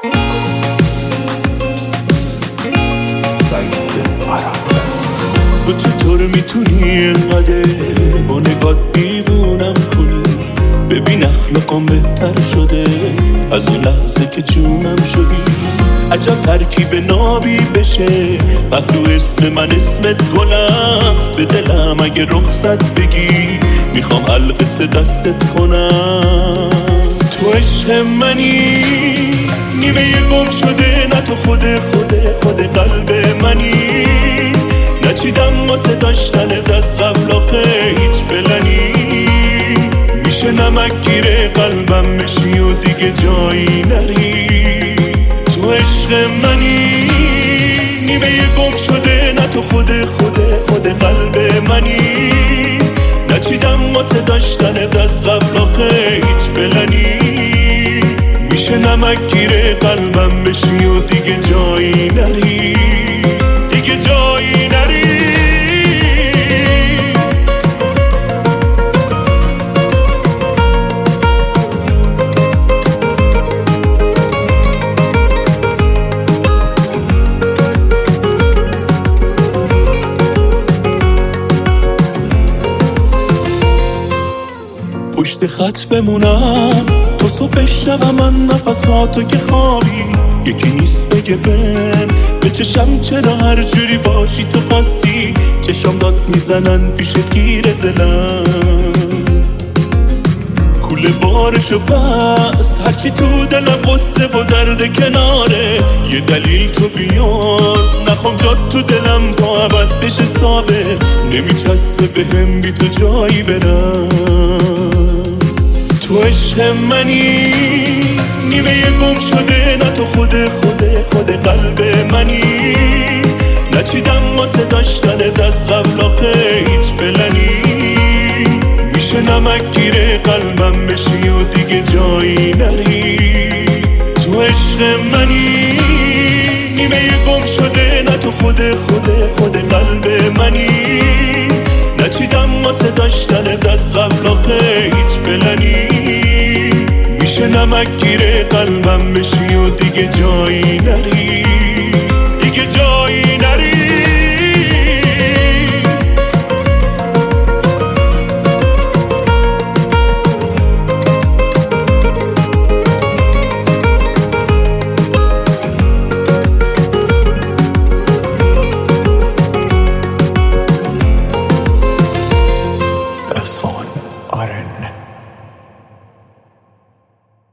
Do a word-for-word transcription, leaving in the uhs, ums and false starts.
تو چطور میتونی اینقدر با نگات دیوونم کنی؟ ببین اخلاقم بهتر شده از اون لحظه که جونم شدی. عجب ترکیب نابی بشه پهلو اسم من اسمت گلم. به دلم اگه رخصت بگی میخوام القصه دستت کنم. تو عشق منی، نیمه گم شده، نه تو خود خود خود قلب منی. نچیدم واسه داشتنت از قبل آخه هیچ پلنی. میشه نمک گیره قلبم بشی و دیگه جایی نری. تو عشق منی، نیمه گم شده، نه تو خود خود خود قلب منی. نچیدم واسه داشتنت از قبل آخه هیچ پلنی. میشه نمک گیره قلبم بشی و دیگه جایی نری، دیگه جایی نری. پشت خط بمونم تو صبح شب من نفساتو که خوابی. یکی نیست بگه بهم به چشم چرا هر جوری باشی تو خاصی. چشم داد میزنن پیشت گیره دلم، کوله بارشو بست هرچی تو دلم قصه و درد کناره. یه دلیل تو بیار نخوام جات تو دلم تا ابد بشه ثابت. نمیچسبه بهم بی تو جایی برم. تو عشق منی، نیمه گم شده، نه تو خود خود خود قلب منی. نچیدم واسه داشتنت از قبل آخه هیچ پلنی. میشه نمک گیره قلبم بشی و دیگه جایی نری. تو عشق منی، نیمه گم شده، نه تو خود خود خود قلب منی. نچیدم واسه داشتنت از قبل آخه هیچ پلنی. میشه نمک گیره قلبم بشی و دیگه جایی نری.